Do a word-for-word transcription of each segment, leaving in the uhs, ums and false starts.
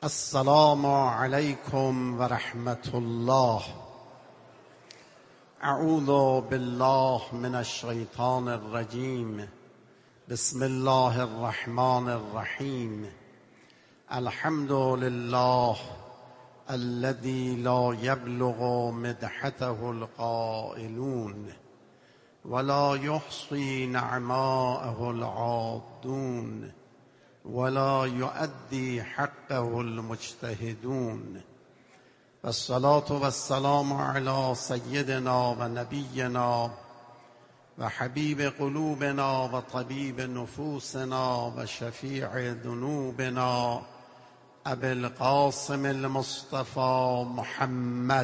السلام علیکم و رحمت الله. اعوذ بالله من الشیطان الرجیم. بسم الله الرحمن الرحیم. الحمد لله الذي لا يبلغ مدحته القائلون ولا يحصي نعماءه العادون ولا يؤدي حقه المجتهدون. والصلاة والسلام على سيدنا و نبينا و حبيب قلوبنا و طبيب نفوسنا و شفيع ذنوبنا ابي القاسم المصطفى محمد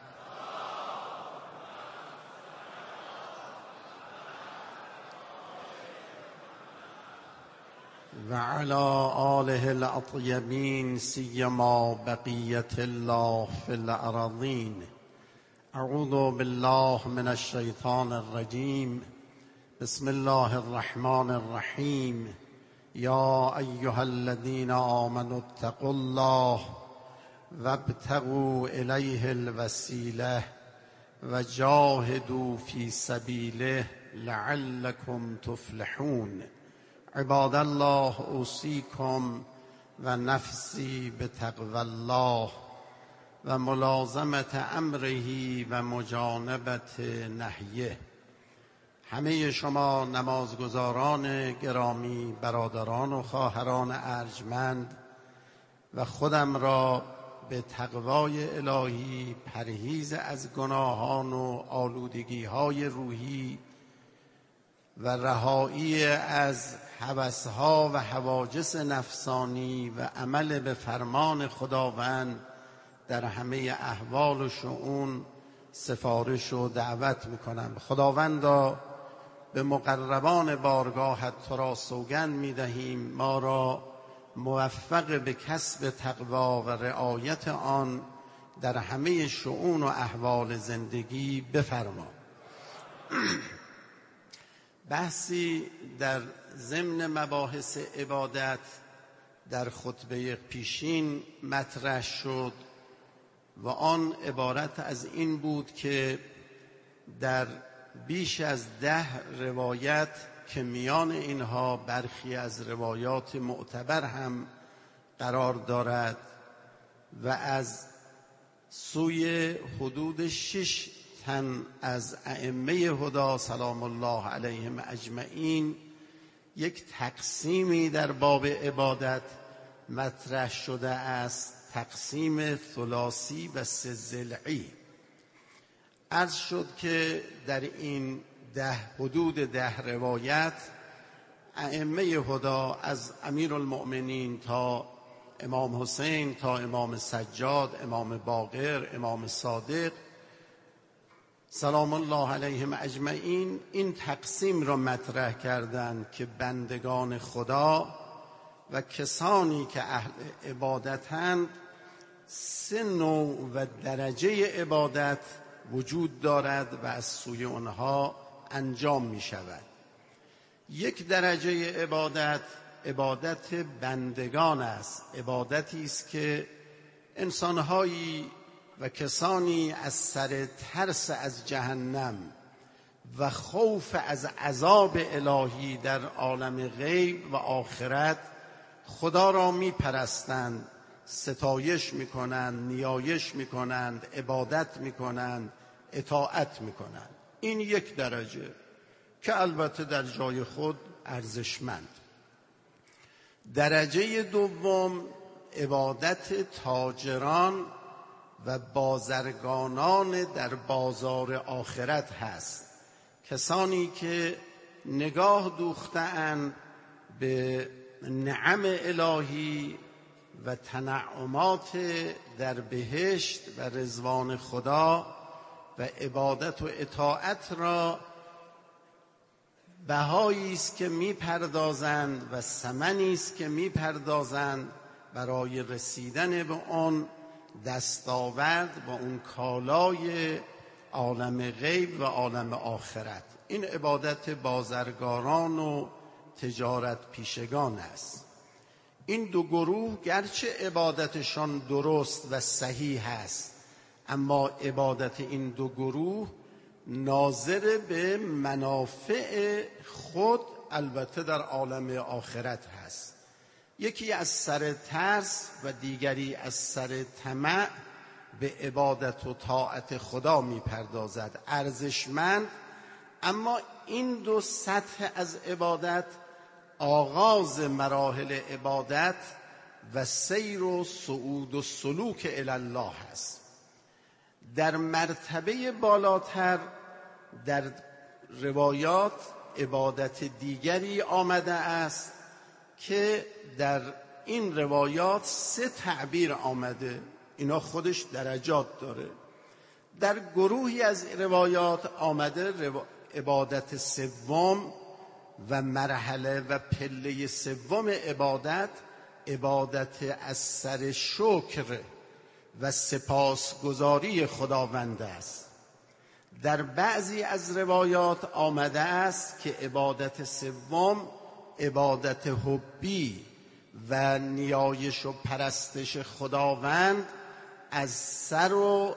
و على آله الأطيبين سيما بقية الله في الأراضين. أعوذ بالله من الشيطان الرجيم. بسم الله الرحمن الرحيم. يا أيها الذين آمنوا اتقوا الله وابتغوا إليه الوسيلة وجاهدوا في سبيله لعلكم تفلحون. عباد الله اوصیکم و نفسی بتقوی الله و ملازمت امره و مجانبت نهیه. همه شما نمازگزاران گرامی، برادران و خواهران ارجمند و خودم را به تقوای الهی، پرهیز از گناهان و آلودگی‌های روحی و رهایی از هوس‌ها و هواجس نفسانی و عمل به فرمان خداوند در همه احوال و شؤون سفارش و دعوت میکنم. خداوندا به مقربان بارگاهت تو را سوگند میدهیم ما را موفق به کسب تقوا و رعایت آن در همه شؤون و احوال زندگی بفرما. بحثی در ضمن مباحث عبادت در خطبه پیشین مطرح شد و آن عبارت از این بود که در بیش از ده روایت که میان اینها برخی از روایات معتبر هم قرار دارد و از سوی حدود شش تن از ائمه هدی سلام الله علیهم اجمعین یک تقسیمی در باب عبادت مطرح شده است، تقسیم ثلاثی و سه ضلعی. عرض شد که در این ده حدود ده روایت ائمه هدی از امیرالمؤمنین تا امام حسین تا امام سجاد، امام باقر، امام صادق سلام الله علیهم اجمعین این تقسیم را مطرح کردند که بندگان خدا و کسانی که اهل عبادتند سه نوع و درجه عبادت وجود دارد و از سوی آنها انجام می شود. یک درجه عبادت عبادت بندگان است، عبادتی است که انسانهایی و کسانی از سر ترس از جهنم و خوف از عذاب الهی در عالم غیب و آخرت خدا را می پرستند، ستایش می کنند، نیایش می کنند، عبادت می کنند، اطاعت می کنند. این یک درجه که البته در جای خود ارزشمند. درجه دوم عبادت تاجران و بازرگانان در بازار آخرت هست، کسانی که نگاه دوخته‌اند به نعم الهی و تنعمات در بهشت و رضوان خدا و عبادت و اطاعت را بهایی است که می‌پردازند و ثمنی است که می‌پردازند برای رسیدن به آن دستاورد با اون کالای عالم غیب و عالم آخرت. این عبادت بازرگانان و تجارت پیشگان است. این دو گروه گرچه عبادتشان درست و صحیح است، اما عبادت این دو گروه ناظر به منافع خود البته در عالم آخرت هست. یکی از سر ترس و دیگری از سر طمع به عبادت و طاعت خدا میپردازد، ارزشمند. اما این دو سطح از عبادت آغاز مراحل عبادت و سیر و صعود و سلوک الی الله است. در مرتبه بالاتر در روایات عبادت دیگری آمده است که در این روایات سه تعبیر آمده، اینا خودش درجات داره. در گروهی از روایات آمده عبادت سوم و مرحله و پله سوم عبادت عبادت از سر شکر و سپاسگزاری خداوند است. در بعضی از روایات آمده است که عبادت سوم عبادت حبی و نیایش و پرستش خداوند از سر و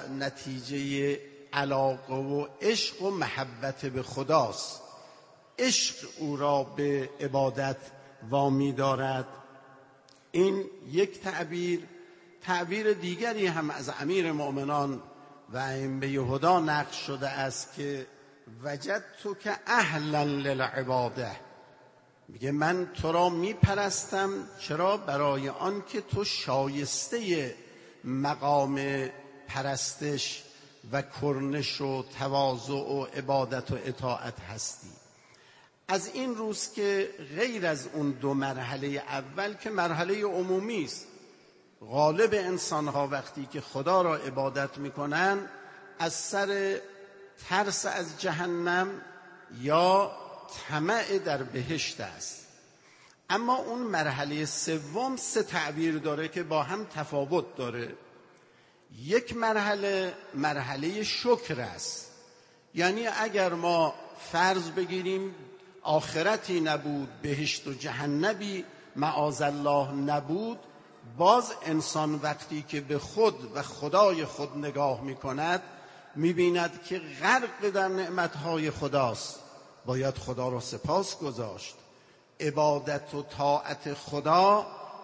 نتیجه علاقه و عشق و محبت به خداست. عشق او را به عبادت وامی دارد. این یک تعبیر. تعبیر دیگری هم از امیر مؤمنان و ائمه هدی نقل شده است که وجدتک اهلا للعباده، میگه من تو را میپرستم. چرا؟ برای آن که تو شایسته مقام پرستش و کرنش و تواضع و عبادت و اطاعت هستی. از این روز که غیر از اون دو مرحله اول که مرحله عمومی است، غالب انسان‌ها وقتی که خدا را عبادت می‌کنن از سر ترس از جهنم یا طمع در بهشت است. اما اون مرحله سوم سه تعبیر داره که با هم تفاوت داره. یک مرحله مرحله شکر است، یعنی اگر ما فرض بگیریم آخرتی نبود، بهشت و جهنمی معاذالله نبود، باز انسان وقتی که به خود و خدای خود نگاه می‌کند می‌بیند که غرق در نعمت‌های خداست. باید خدا را سپاس گذاشت. عبادت و طاعت خدا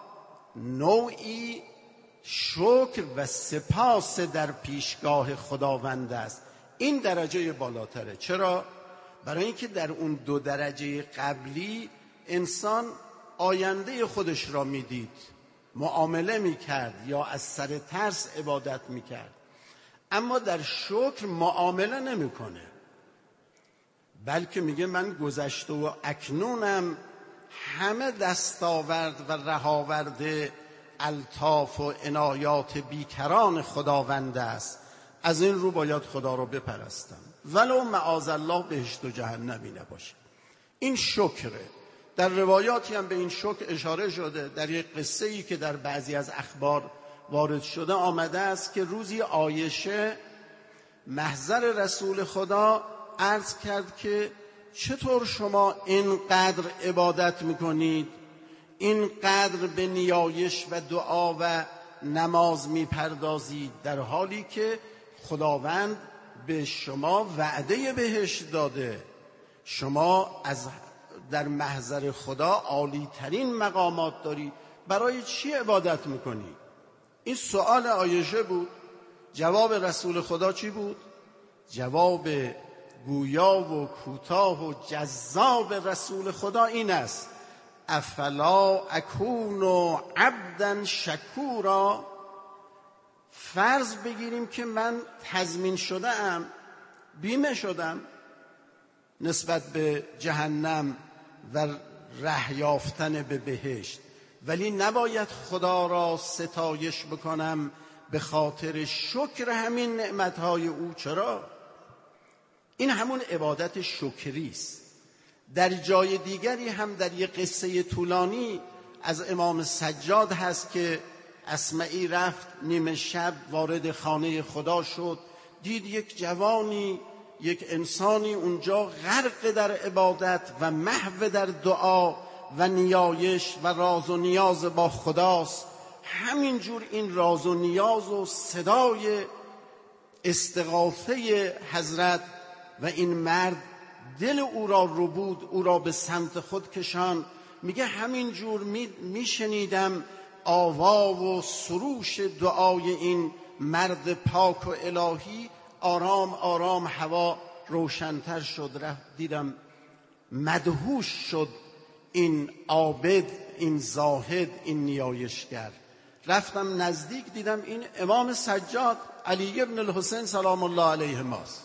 نوعی شکر و سپاس در پیشگاه خداوند است. این درجه بالاتره. چرا؟ برای اینکه در اون دو درجه قبلی انسان آینده خودش را میدید، معامله میکرد یا از سر ترس عبادت میکرد. اما در شکر معامله نمیکنه، بلکه میگه من گذشته و اکنونم همه دستاورد و رهاورد الطاف و عنایات بیکران خداوند است. از این رو باید خدا رو بپرستم ولو معاذالله بهشت و جهنمی نباشه. این شکره. در روایاتی هم به این شکر اشاره شده. در یک قصه ای که در بعضی از اخبار وارد شده آمده است که روزی عایشه محضر رسول خدا عرض کرد که چطور شما اینقدر عبادت میکنید، اینقدر به نیایش و دعا و نماز میپردازید، در حالی که خداوند به شما وعده بهشت داده، شما از در محضر خدا عالی ترین مقامات دارید، برای چی عبادت میکنید؟ این سوال عایشه بود. جواب رسول خدا چی بود؟ جواب گویا و کوتاه و جذاب رسول خدا این است: افلا اکون عبدا شکورا. فرض بگیریم که من تضمین شده ام، بیمه شدم نسبت به جهنم و ره یافتن به بهشت، ولی نباید خدا را ستایش بکنم به خاطر شکر همین نعمتهای او. چرا؟ این همون عبادت شکری است. در جای دیگری هم در یک قصه طولانی از امام سجاد هست که اسمعی رفت نیمه شب وارد خانه خدا شد، دید یک جوانی، یک انسانی اونجا غرق در عبادت و محو در دعا و نیایش و راز و نیاز با خداست. همینجور این راز و نیاز و صدای استغاثه حضرت و این مرد دل او را ربود، او را به سمت خود کشان. میگه همینجور میشنیدم آوا و سروش دعای این مرد پاک و الهی. آرام آرام هوا روشن‌تر شد، رفت دیدم مدهوش شد این عابد، این زاهد، این نیایشگر. رفتم نزدیک، دیدم این امام سجاد علی ابن الحسین سلام الله علیه ماست.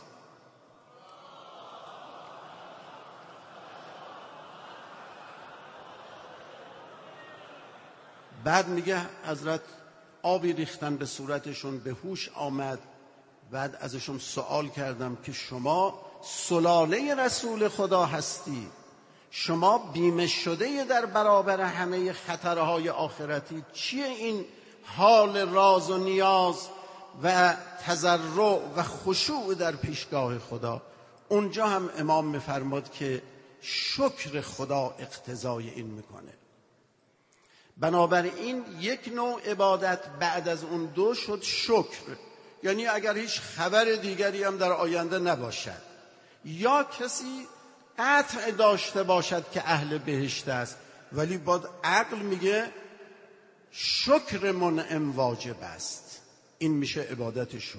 بعد میگه حضرت آبی ریختن به صورتشون، به هوش آمد. بعد ازشون سوال کردم که شما سلاله رسول خدا هستی، شما بیمه شده در برابر همه خطرهای آخرتی، چیه این حال راز و نیاز و تضرع و خشوع در پیشگاه خدا؟ اونجا هم امام میفرماد که شکر خدا اقتضای این میکنه. بنابراین یک نوع عبادت بعد از اون دو شد شکر، یعنی اگر هیچ خبر دیگری هم در آینده نباشد یا کسی قطع داشته باشد که اهل بهشت است، ولی باید عقل میگه شکر منعم واجب است. این میشه عبادت شکر.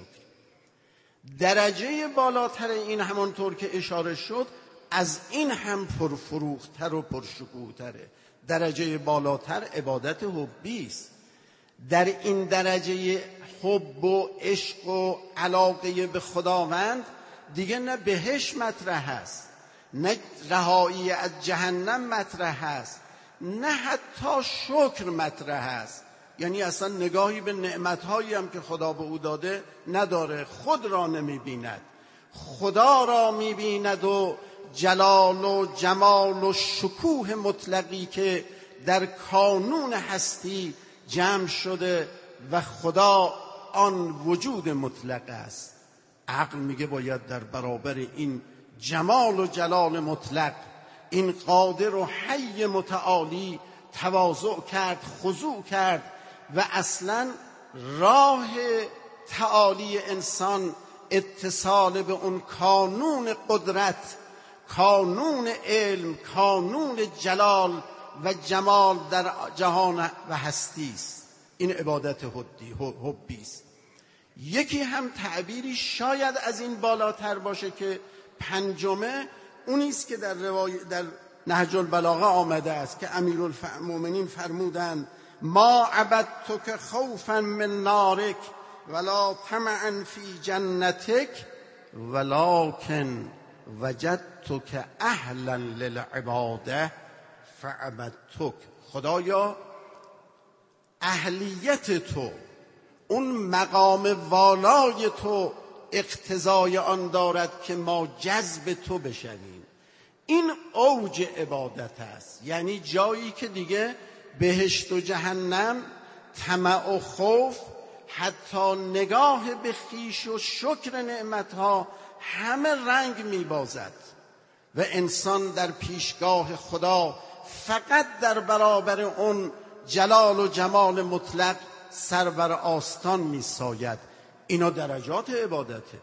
درجه بالاتر این همانطور که اشاره شد از این هم پرفروختر و پرشکوهتره. درجه بالاتر عبادت حبی است. در این درجه حب و عشق و علاقه به خداوند دیگه نه بهشت مطرح است، نه رهایی از جهنم مطرح است، نه حتی شکر مطرح است. یعنی اصلا نگاهی به نعمتهایی هم که خدا به او داده نداره، خود را نمیبیند، خدا را میبیند و جلال و جمال و شکوه مطلقی که در کانون هستی جمع شده و خدا آن وجود مطلق است. عقل میگه باید در برابر این جمال و جلال مطلق، این قادر و حی متعالی تواضع کرد، خضوع کرد و اصلا راه تعالی انسان اتصال به اون کانون قدرت، کانون علم، کانون جلال و جمال در جهان و هستی است. این عبادت حبی است. یکی هم تعبیری شاید از این بالاتر باشه که پنجمه، اونی است که در روای در نهج البلاغه آمده است که امیرالمومنین فرمودند ما عبدتک خوفا من نارک ولا طمعا فی جنتک ولکن وجدتک اهلا للعباده فعبدتک. خدایا اهلیت تو، اون مقام والای تو اقتضای آن دارد که ما جذب تو بشویم. این اوج عبادت است، یعنی جایی که دیگه بهشت و جهنم، طمع و خوف، حتی نگاه به خویش و شکر نعمتها همه رنگ میبازد و انسان در پیشگاه خدا فقط در برابر اون جلال و جمال مطلق سر بر آستان میساید. اینا درجات عبادته.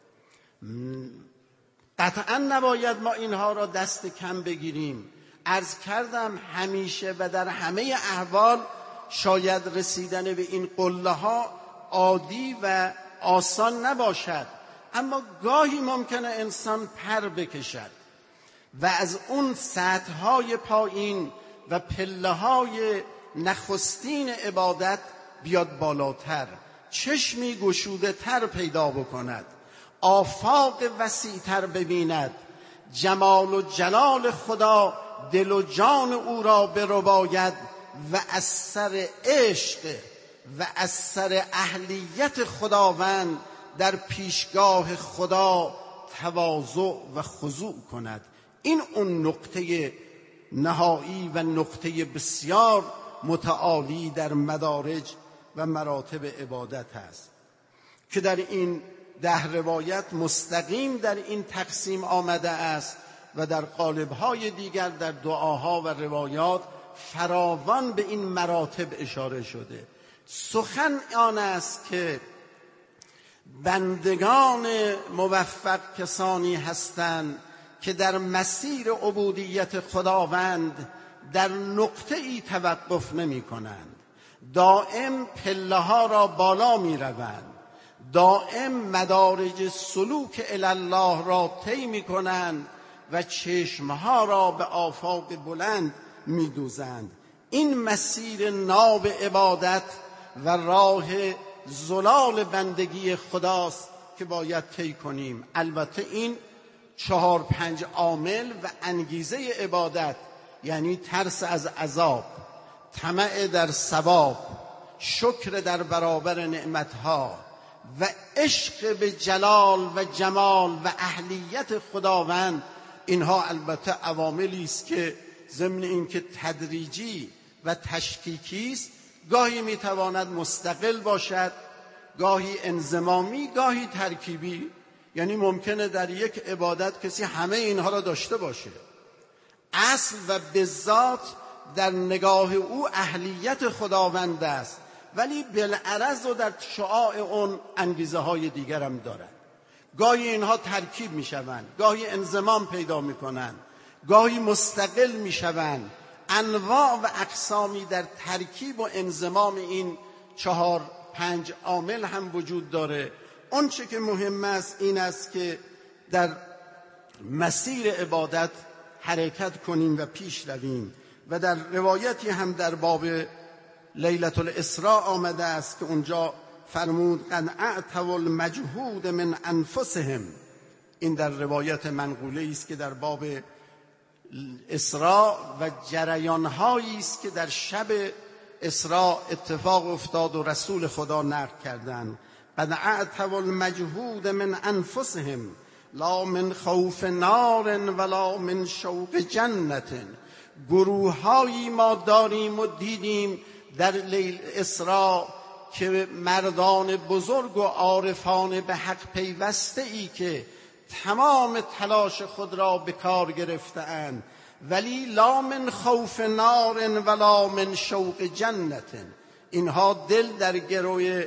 قطعا نباید ما اینها را دست کم بگیریم. عرض کردم همیشه و در همه احوال شاید رسیدن به این قله ها عادی و آسان نباشد، اما گاهی ممکنه انسان پر بکشد و از اون سطح های پایین و پله های نخستین عبادت بیاد بالاتر، چشمی گشوده تر پیدا بکند، آفاق وسیع تر ببیند، جمال و جلال خدا دل و جان او را برباید و از سر عشق و از سر اهلیت خداوند در پیشگاه خدا تواضع و خضوع کند. این اون نقطه نهایی و نقطه بسیار متعالی در مدارج و مراتب عبادت است که در این ده روایت مستقیم در این تقسیم آمده است و در قالب‌های دیگر در دعاها و روایات فراوان به این مراتب اشاره شده. سخن آن است که بندگان موفق کسانی هستند که در مسیر عبودیت خداوند در نقطه ای توقف نمی کنند، دائم پله ها را بالا می روند، دائم مدارج سلوک الی الله را طی می کنند و چشمها را به آفاق بلند می دوزند. این مسیر ناب عبادت و راه زلال بندگی خداست که باید طی کنیم. البته این چهار پنج عامل و انگیزه عبادت، یعنی ترس از عذاب، طمع در ثواب، شکر در برابر نعمتها و عشق به جلال و جمال و اهلیت خداوند، اینها البته عواملی است که ضمن اینکه تدریجی و تشکیکی است، گاهی میتواند مستقل باشد، گاهی انضمامی، گاهی ترکیبی. یعنی ممکنه در یک عبادت کسی همه اینها را داشته باشه، اصل و بذات در نگاه او اهلیت خداوند است، ولی بالعرض و در شعاع اون انگیزه های دیگر هم دارد. گاهی اینها ترکیب می شوند، گاهی انضمام پیدا می کنند، گاهی مستقل می شوند. انواع و اقسامی در ترکیب و انضمام این چهار پنج عامل هم وجود داره. اون چه که مهم است این است که در مسیر عبادت حرکت کنیم و پیش رویم. و در روایتی هم در باب لیلة الاسراء آمده است که اونجا فرمود قد اعتوا المجهود من انفسهم. این در روایت منقوله است که در باب اسراء و جریان‌هایی است که در شب اسراء اتفاق افتاد و رسول خدا نقل کردند. قد اعتوا المجهود من انفسهم لا من خوف نار ولا من شوق جنت. گروه‌هایی ما داریم و دیدیم در لیل اسراء که مردان بزرگ و عارفان به حق پیوسته ای که تمام تلاش خود را به کار گرفته‌اند، ولی لا من خوف نار ولا من شوق جنت. اینها دل در گروی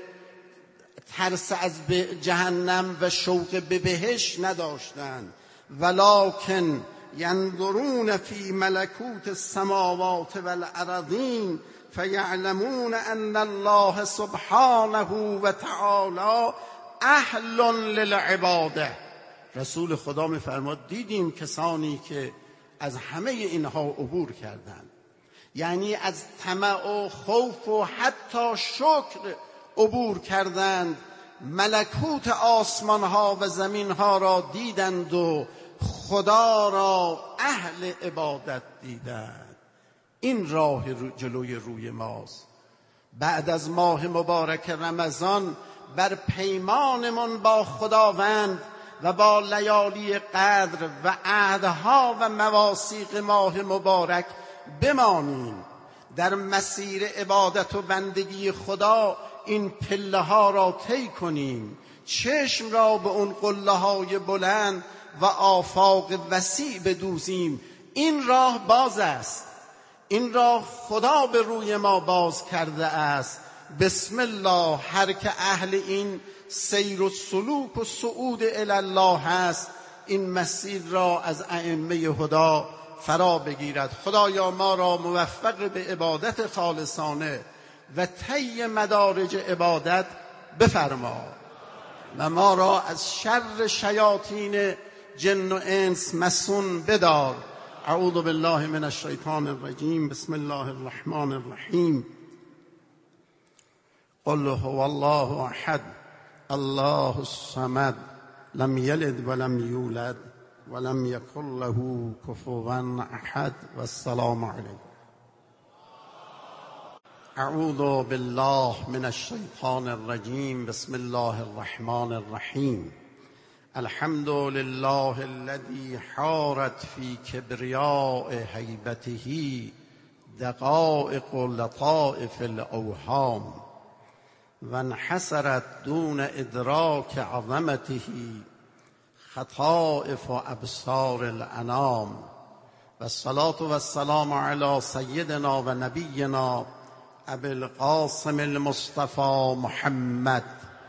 ترس از جهنم و شوق به بهشت نداشتند، ولکن ینظرون فی ملکوت السماوات والارضین فیعلمون ان الله سبحانه و تعالی اهل للعباده. رسول خدا می‌فرماد دیدیم کسانی که از همه اینها عبور کردند، یعنی از طمع و خوف و حتی شکر عبور کردند، ملکوت آسمان‌ها و زمین‌ها را دیدند و خدا را اهل عبادت دیدند. این راه جلوی روی ماست. بعد از ماه مبارک رمضان بر پیمانمان با خداوند و با لیالی قدر و عهدها و مواثیق ماه مبارک بمانیم. در مسیر عبادت و بندگی خدا این پله ها را طی کنیم، چشم را به اون قله های بلند و آفاق وسیع بدوزیم. این راه باز است، این راه خدا به روی ما باز کرده است. بسم الله. هر که اهل این سیر و سلوک و صعود الی الله هست، این مسیر را از ائمه هدی فرا بگیرد. خدایا ما را موفق به عبادت خالصانه و طی مدارج عبادت بفرما و ما را از شر شیاطین جن و انس مسون بدار. اعوذ بالله من الشیطان الرجیم. بسم الله الرحمن الرحیم. قل هو الله احد الله الصمد لم یلد ولم یولد ولم یکن له کفوا احد. والسلام علیکم. اعوذ بالله من الشیطان الرجیم. بسم الله الرحمن الرحیم. الحمد لله الذي حارت في كبرياء هيبته دقائق لطائف الأوهام وانحسرت دون إدراك عظمته خطائف ابصار الانام و الصلاة و السلام علی سیدنا و نبینا ابی القاسم المصطفى محمد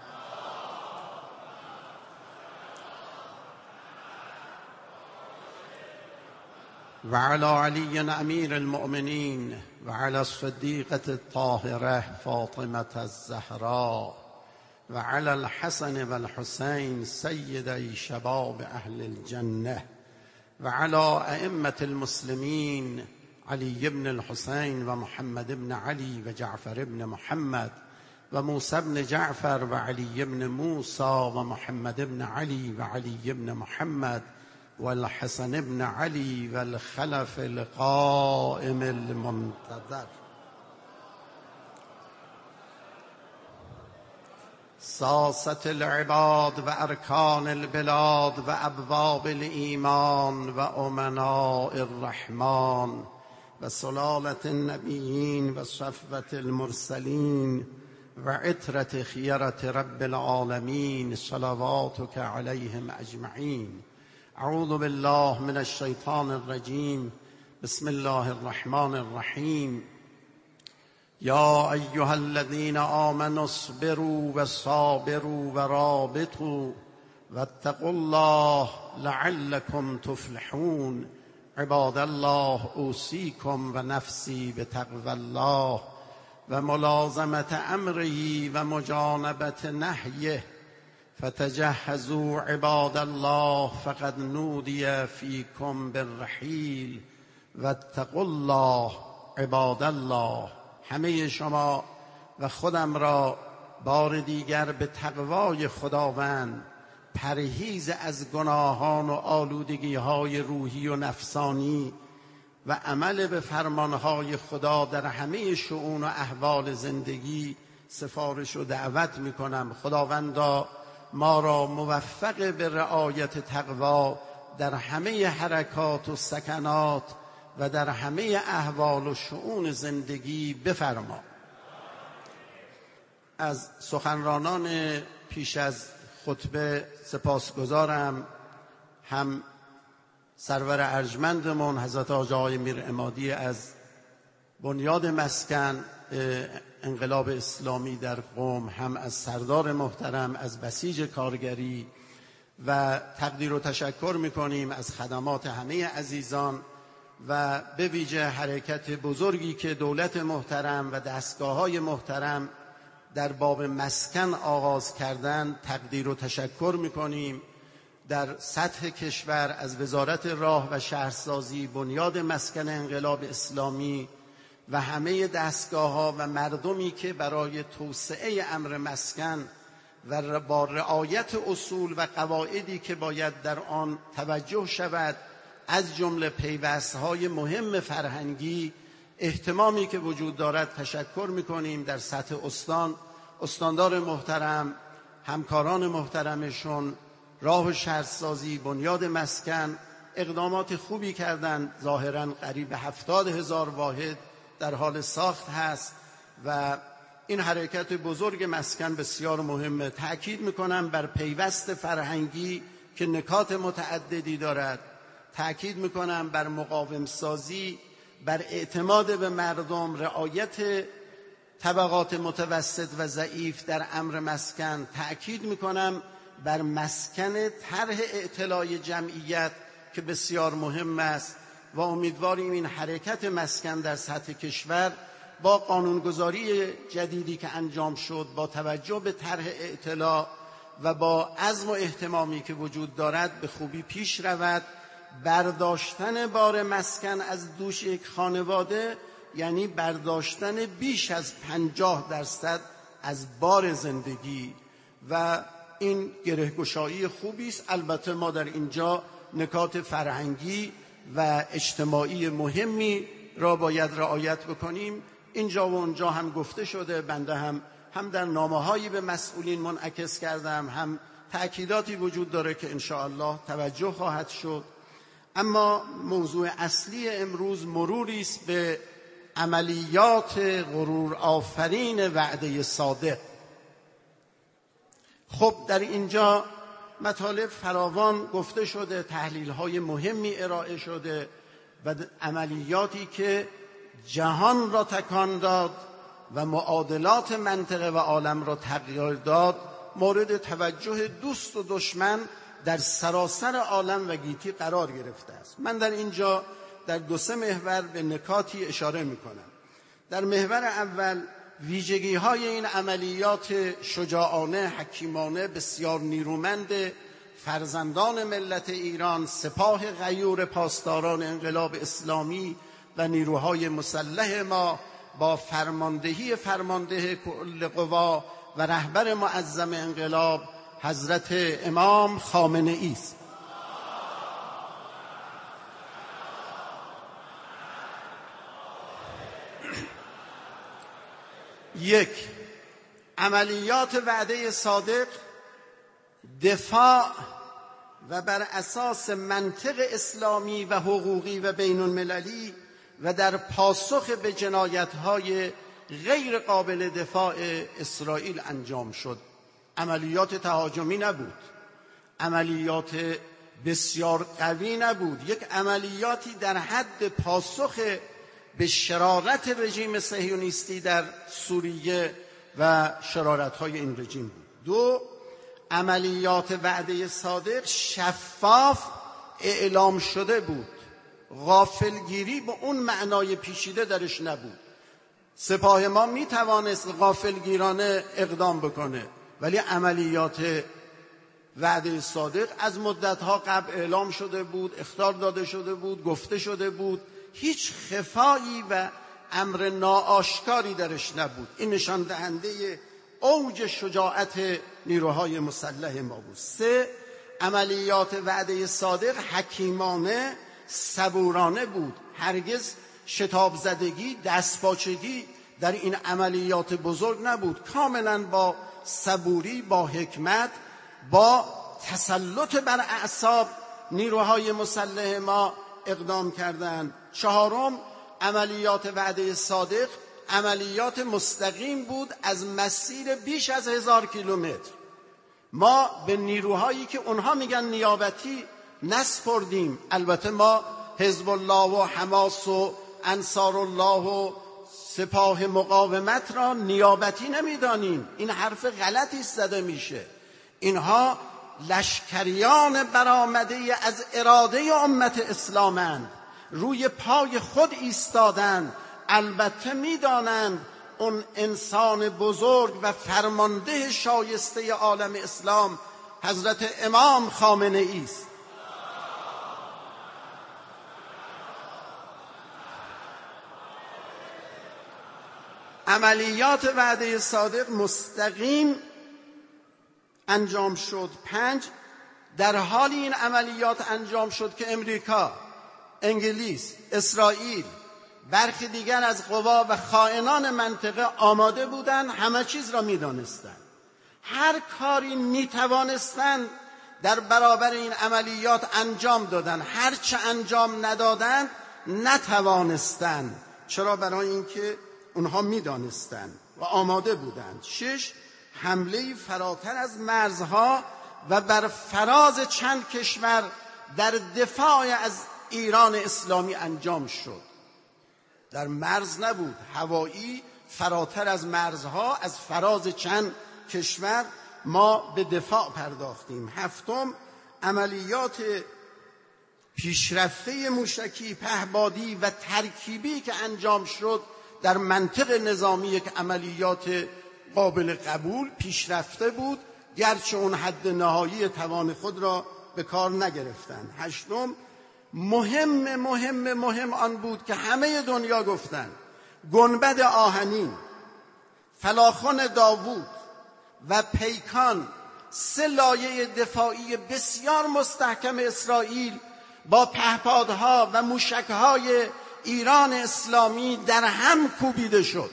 و علی علی امیر المؤمنین و علی الصدیقة الطاهرة فاطمة الزهراء و علی الحسن و الحسین سیدی شباب اهل الجنة و علی ائمة المسلمین علی بن الحسین و محمد بن علی و جعفر بن محمد و موسی بن جعفر و علی بن موسی و محمد بن علی و علی بن محمد والحسن بن علی والخلف القائم المنتظر. ساسة العباد و ارکان البلاد و ابواب الایمان و امناء الرحمن و سلالة النبیین و صفوة المرسلین و عترة خیرة رب العالمین صلواتک علیهم اجمعین. اعوذ بالله من الشیطان الرجیم. بسم الله الرحمن الرحیم. یا ایها الذین آمنوا اصبروا و صابروا و رابطوا واتقوا الله لعلكم تفلحون. عباد الله اوصیکم و نفسی بتقوی الله و ملازمة امره و مجانبة نهیه فتجهزوا عباد الله فقد نودی فیکم بالرحیل واتقوا الله عباد الله. همه شما و خودم را بار دیگر به تقوای خداوند، پرهیز از گناهان و آلودگی‌های روحی و نفسانی و عمل به فرمانهای خدا در همه شؤون و احوال زندگی سفارش و دعوت می‌کنم. خداوندا ما را موفق به رعایت تقوا در همه حرکات و سکنات و در همه احوال و شؤون زندگی بفرما. از سخنرانان پیش از خطبه سپاسگزارم. هم سرور ارجمندمون حضرت حاج آقای میر عمادی از بنیاد مسکن انقلاب اسلامی در قم، هم از سردار محترم از بسیج کارگری و تقدیر و تشکر میکنیم از خدمات همه عزیزان و به ویژه حرکت بزرگی که دولت محترم و دستگاه‌های محترم در باب مسکن آغاز کردن تقدیر و تشکر میکنیم. در سطح کشور از وزارت راه و شهرسازی، بنیاد مسکن انقلاب اسلامی و همه دستگاه‌ها و مردمی که برای توسعه امر مسکن و با رعایت اصول و قواعدی که باید در آن توجه شود، از جمله پیوست‌های مهم فرهنگی، اهتمامی که وجود دارد تشکر می‌کنیم. در سطح استان، استاندار محترم، همکاران محترمشون، راه و شهرسازی، بنیاد مسکن اقدامات خوبی کردند. ظاهراً قریب هفتاد هزار واحد در حال ساخت هست و این حرکت بزرگ مسکن بسیار مهمه. تأکید میکنم بر پیوست فرهنگی که نکات متعددی دارد. تأکید میکنم بر مقاوم سازی، بر اعتماد به مردم، رعایت طبقات متوسط و ضعیف در امر مسکن. تأکید میکنم بر مسکن طرح اطلاع جمعیت که بسیار مهم است و امیدواریم این حرکت مسکن در سطح کشور با قانونگذاری جدیدی که انجام شد، با توجه به طرح اطلاع و با عزم و اهتمامی که وجود دارد به خوبی پیش رود. برداشتن بار مسکن از دوش یک خانواده یعنی برداشتن بیش از پنجاه درصد از بار زندگی و این گرهگشایی خوبی است. البته ما در اینجا نکات فرهنگی و اجتماعی مهمی را باید رعایت بکنیم. اینجا و اونجا هم گفته شده، بنده هم هم در نامه‌هایی به مسئولین منعکس کردم، هم تأکیداتی وجود داره که انشاءالله توجه خواهد شد. اما موضوع اصلی امروز مروری است به عملیات غرور آفرین وعده صادق. خب در اینجا مطالب فراوان گفته شده، تحلیل‌های مهمی ارائه شده و عملیاتی که جهان را تکان داد و معادلات منطقه و عالم را تغییر داد مورد توجه دوست و دشمن در سراسر عالم و گیتی قرار گرفته است. من در اینجا در دو سه محور به نکاتی اشاره می‌کنم. در محور اول ویژگی‌های این عملیات شجاعانه، حکیمانه، بسیار نیرومند فرزندان ملت ایران، سپاه غیور پاسداران انقلاب اسلامی و نیروهای مسلح ما با فرماندهی فرمانده کل قوا و رهبر معظم انقلاب حضرت امام خامنه ای است. یک، عملیات وعده صادق دفاع و بر اساس منطق اسلامی و حقوقی و بین المللی و در پاسخ به جنایت‌های غیر قابل دفاع اسرائیل انجام شد. عملیات تهاجمی نبود، عملیات بسیار قوی نبود، یک عملیاتی در حد پاسخ به شرارت رژیم صهیونیستی در سوریه و شرارت‌های این رژیم بود. دو، عملیات وعده صادق شفاف اعلام شده بود، غافلگیری به اون معنای پیچیده درش نبود. سپاه ما می توانست غافلگیرانه اقدام بکنه، ولی عملیات وعده صادق از مدتها قبل اعلام شده بود، اخطار داده شده بود، گفته شده بود، هیچ خفایی و امر ناآشکاری درش نبود. این نشان دهنده اوج شجاعت نیروهای مسلح ما بود. سه، عملیات وعده صادق حکیمانه، صبورانه بود. هرگز شتاب زدگی، دستپاچگی در این عملیات بزرگ نبود. کاملا با صبوری، با حکمت، با تسلط بر اعصاب نیروهای مسلح ما اقدام کردند. چهارم، عملیات وعده صادق عملیات مستقیم بود از مسیر بیش از هزار کیلومتر. ما به نیروهایی که اونها میگن نیابتی نسپردیم. البته ما حزب الله و حماس و انصار الله و سپاه مقاومت را نیابتی نمیدانیم. این حرف غلطی است زده میشه. اینها لشکریان برآمده از اراده امت اسلامند، روی پای خود ایستادند. البته میدانند اون انسان بزرگ و فرمانده شایسته عالم اسلام حضرت امام خامنه ای است. عملیات وعده صادق مستقیم انجام شد. پنج، در حال این عملیات انجام شد که امریکا، انگلیس، اسرائیل، برخی دیگر از قوا و خائنان منطقه آماده بودند، همه چیز را می‌دانستند. هر کاری می‌توانستند در برابر این عملیات انجام دادند. هر چه انجام ندادند نتوانستند. چرا؟ برای اینکه اونها می‌دانستند و آماده بودند. شش، حمله فراتر از مرزها و بر فراز چند کشور در دفاع از ایران اسلامی انجام شد. در مرز نبود، هوایی، فراتر از مرزها، از فراز چند کشور ما به دفاع پرداختیم. هفتم، عملیات پیشرفته موشکی، پهبادی و ترکیبی که انجام شد در منطق نظامی، یک عملیات قابل قبول، پیشرفته بود، گرچه اون حد نهایی توان خود را به کار نگرفتند. هشتم، مهم مهم مهم آن بود که همه دنیا گفتند گنبد آهنین، فلاخن داوود و پیکان، سه لایه دفاعی بسیار مستحکم اسرائیل با پهپادها و موشکهای ایران اسلامی در هم کوبیده شد.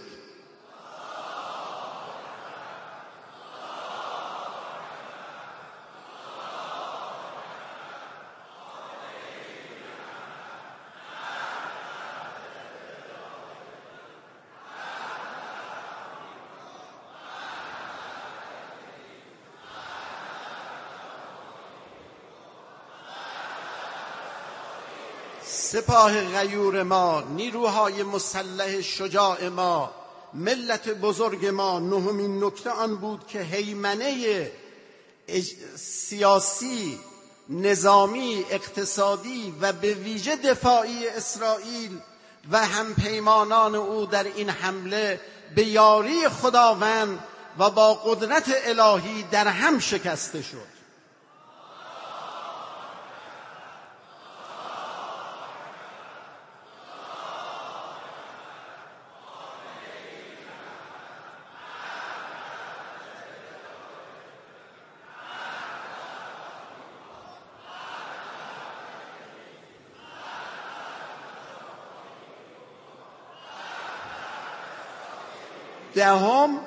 سپاه غیور ما، نیروهای مسلح شجاع ما، ملت بزرگ ما، نهمین نکته آن بود که هیمنه سیاسی، نظامی، اقتصادی و به ویژه دفاعی اسرائیل و همپیمانان او در این حمله به یاری خداوند و با قدرت الهی در هم شکسته شد. دهم،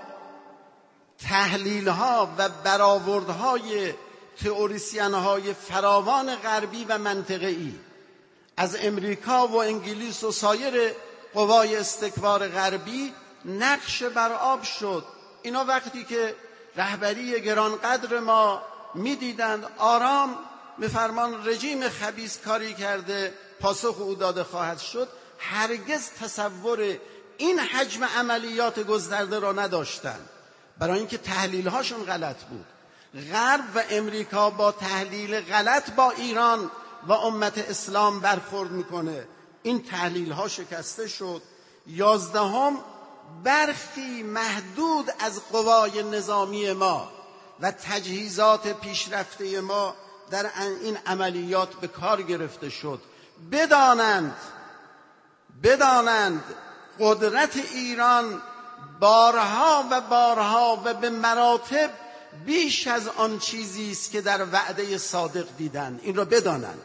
تحلیل ها و برآوردهای تئوریسین های فراوان غربی و منطقه‌ای از امریکا و انگلیس و سایر قوای استکبار غربی نقش بر آب شد. اینا وقتی که رهبری گرانقدر ما میدیدند آرام به فرمان رژیم خبیث کاری کرده، پاسخ او داده خواهد شد، هرگز تصور این حجم عملیات گسترده را نداشتند، برای اینکه تحلیل هاشون غلط بود. غرب و امریکا با تحلیل غلط با ایران و امت اسلام برخورد میکنه. این تحلیل ها شکسته شد. یازدهم، برخی محدود از قوای نظامی ما و تجهیزات پیشرفته ما در این عملیات به کار گرفته شد. بدانند بدانند قدرت ایران بارها و بارها و به مراتب بیش از آن چیزی است که در وعده صادق دیدند. این را بدانند.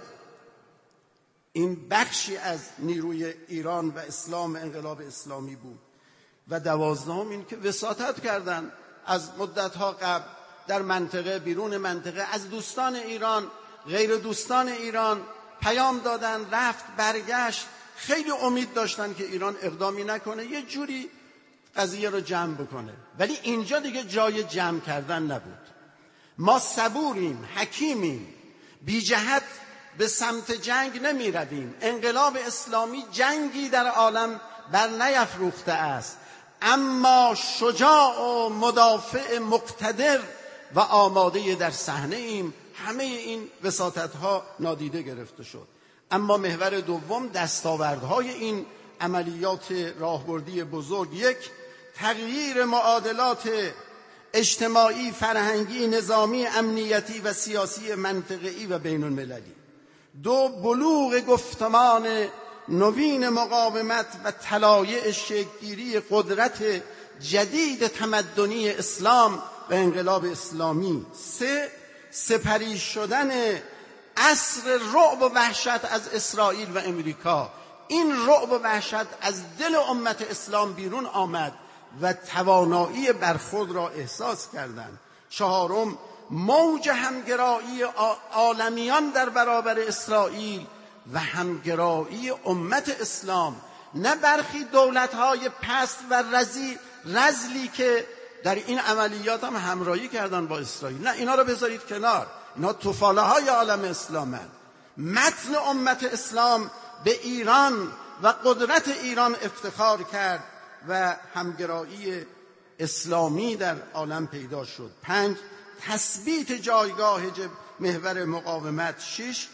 این بخشی از نیروی ایران و اسلام، انقلاب اسلامی بود. و دوازدهم، این که وساطت کردند از مدتها قبل در منطقه، بیرون منطقه، از دوستان ایران، غیر دوستان ایران پیام دادن، رفت برگشت، خیلی امید داشتن که ایران اقدامی نکنه، یه جوری قضیه رو جمع بکنه. ولی اینجا دیگه جای جمع کردن نبود. ما صبوریم، حکیمیم، بی جهت به سمت جنگ نمی رویم. انقلاب اسلامی جنگی در عالم بر نیفروخته است، اما شجاع و مدافع مقتدر و آماده در صحنه ایم. همه این وساطت ها نادیده گرفته شد. اما محور دوم، دستاوردهای این عملیات راهبردی بزرگ: یک، تغییر معادلات اجتماعی، فرهنگی، نظامی، امنیتی و سیاسی منطقه‌ای و بین المللی. دو، بلوغ گفتمان نوین مقاومت و طلایع شکل‌گیری قدرت جدید تمدنی اسلام و انقلاب اسلامی. سه، سپری شدن عصر رعب و وحشت از اسرائیل و امریکا. این رعب و وحشت از دل امت اسلام بیرون آمد و توانایی برخورد را احساس کردند. چهارم، موج همگرایی عالمیان در برابر اسرائیل و همگرایی امت اسلام، نه برخی دولت‌های پست و رزی رزلی که در این عملیات هم همراهی کردن با اسرائیل. نه، اینا رو بذارید کنار. اینا توفاله های عالم اسلامند. متن امت اسلام به ایران و قدرت ایران افتخار کرد و همگرایی اسلامی در عالم پیدا شد. پنج، تثبیت جایگاه محور مقاومت. شش،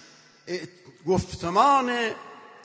گفتمان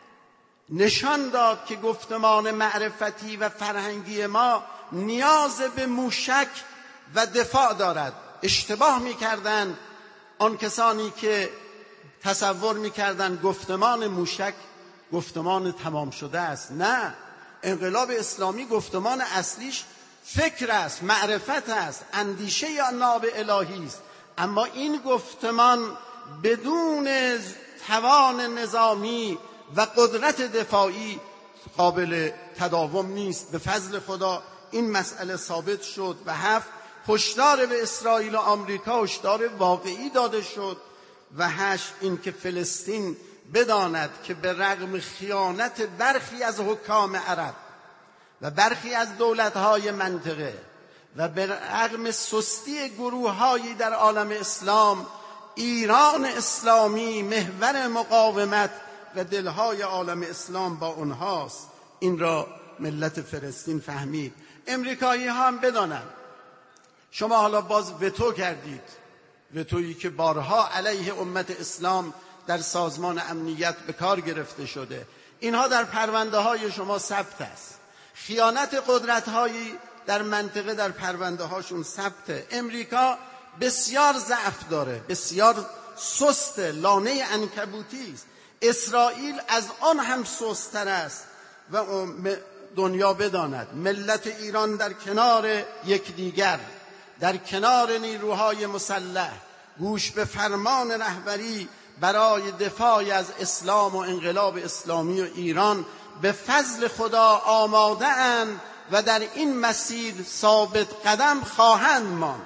نشان داد که گفتمان معرفتی و فرهنگی ما نیاز به موشک و دفاع دارد. اشتباه می‌کردند آن کسانی که تصور می‌کردند گفتمان موشک گفتمان تمام شده است. نه، انقلاب اسلامی گفتمان اصلیش فکر است، معرفت است، اندیشه ناب الهی است. اما این گفتمان بدون توان نظامی و قدرت دفاعی قابل تداوم نیست. به فضل خدا این مسئله ثابت شد. و هفت، هشدار به اسرائیل و آمریکا هشدار واقعی داده شد. و هشت، این که فلسطین بداند که به رغم خیانت برخی از حکام عرب و برخی از دولت‌های منطقه و به رغم سستی گروه‌هایی در عالم اسلام، ایران اسلامی محور مقاومت و دلهای عالم اسلام با اونهاست. این را ملت فلسطین فهمید. امریکایی ها هم بدانن. شما حالا باز وتو کردید، وتویی که بارها علیه امت اسلام در سازمان امنیت به کار گرفته شده. اینها در پرونده های شما ثبت است. خیانت قدرت هایی در منطقه در پرونده هاشون ثبته. امریکا بسیار ضعف داره، بسیار سست، لانه عنکبوتی است. اسرائیل از آن هم سست‌تر است و دنیا بداند ملت ایران در کنار یکدیگر، در کنار نیروهای مسلح، گوش به فرمان رهبری برای دفاع از اسلام و انقلاب اسلامی و ایران به فضل خدا آماده اند و در این مسیر ثابت قدم خواهند ماند.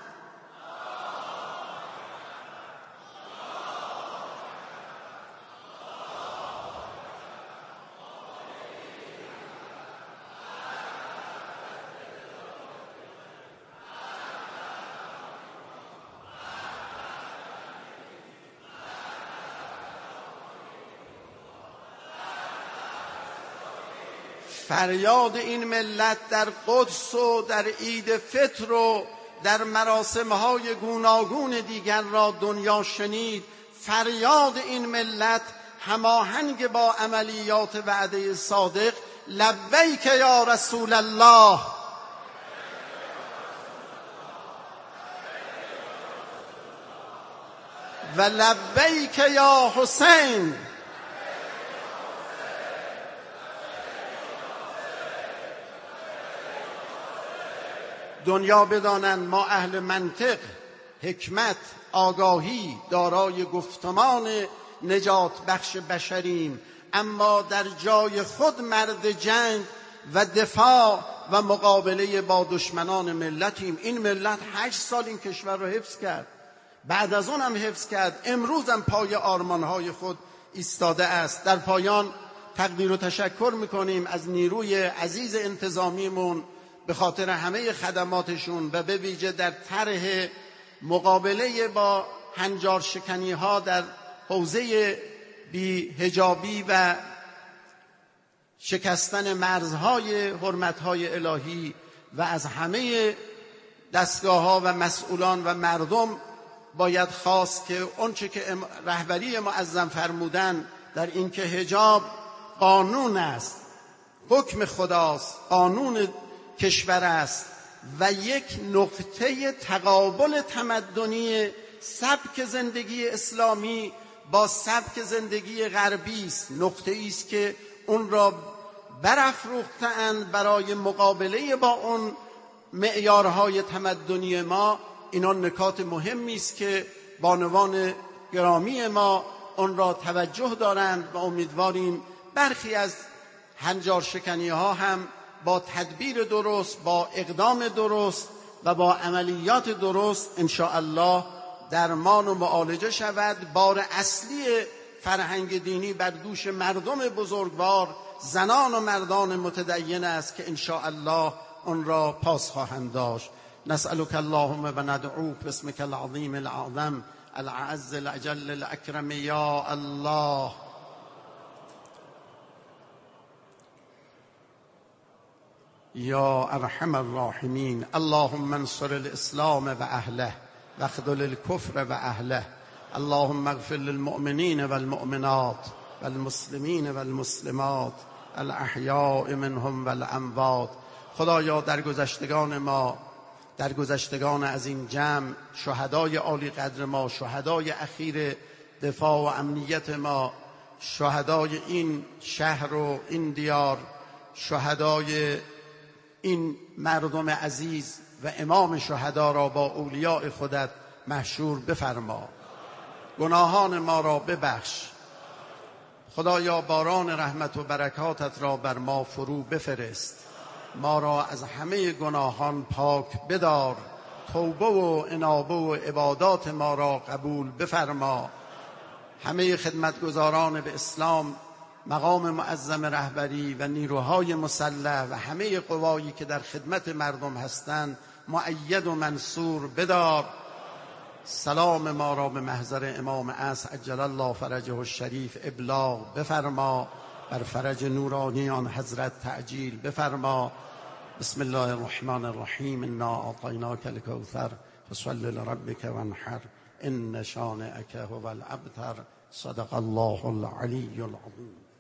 فریاد این ملت در قدس و در عید فطر و در مراسم‌های گوناگون دیگر را دنیا شنید. فریاد این ملت هماهنگ با عملیات وعده صادق لبیک یا رسول الله و لبیک یا حسین. دنیا بدانند ما اهل منطق، حکمت، آگاهی، دارای گفتمان نجات بخش بشریم، اما در جای خود مرد جنگ و دفاع و مقابله با دشمنان ملتیم. این ملت هشت سال این کشور رو حفظ کرد، بعد از اون هم حفظ کرد، امروز هم پای آرمانهای خود ایستاده است. در پایان تقدیر و تشکر میکنیم از نیروی عزیز انتظامیمون به خاطر همه خدماتشون و به ویژه در طرح مقابله با هنجار شکنی ها در حوزه بی حجابی و شکستن مرزهای حرمتهای الهی و از همه دستگاه ها و مسئولان و مردم باید خواست که اونچه که رهبری معظم فرمودن در این که حجاب قانون است، حکم خداست، قانون کشور است و یک نقطه تقابل تمدنی سبک زندگی اسلامی با سبک زندگی غربی است. نقطه‌ای است که اون را برافروخته‌اند برای مقابله با اون معیارهای تمدنی ما. اینا نکات مهمی است که بانوان گرامی ما اون را توجه دارند و امیدواریم برخی از هنجار شکنی ها هم با تدبیر درست، با اقدام درست و با عملیات درست ان شاء الله درمان و معالجه شود. بار اصلی فرهنگ دینی بر دوش مردم بزرگوار، زنان و مردان متدین است که ان شاء الله اون را پاس خواهند داشت. نسألك اللهم و ندعوک باسمك العظیم الأعظم الأعز الأجل الأكرم یا الله. یا ارحم الراحمین. اللهم انصر الاسلام و اهله واخذل الكفر و اهله. اللهم اغفر للمؤمنین والمؤمنات والمسلمین والمسلمات الاحیاء منهم والاموات. خدایا در گذشتگان ما، در گذشتگان از این جمع، شهدای عالی قدر ما، شهدای اخیر دفاع و امنیت ما، شهدای این شهر و این دیار، شهدای این مردم عزیز و امام شهدا را با اولیاء خودت محشور بفرما. گناهان ما را ببخش. خدایا باران رحمت و برکاتت را بر ما فرو بفرست. ما را از همه گناهان پاک بدار. توبه و انابه و عبادات ما را قبول بفرما. همه خدمتگزاران به اسلام، مقام معظم رهبری و نیروهای مسلح و همه قوایی که در خدمت مردم هستند مؤید و منصور بدار. سلام ما را به محضر امام عصر عجل الله فرجه الشریف ابلاغ بفرما، بر فرج نورانیان حضرت تعجیل بفرما. بسم الله الرحمن الرحیم. انا اعطیناک الکوثر فصل لربک وانحر ان شانئک هو الابتر. صدق الله العلی العظیم.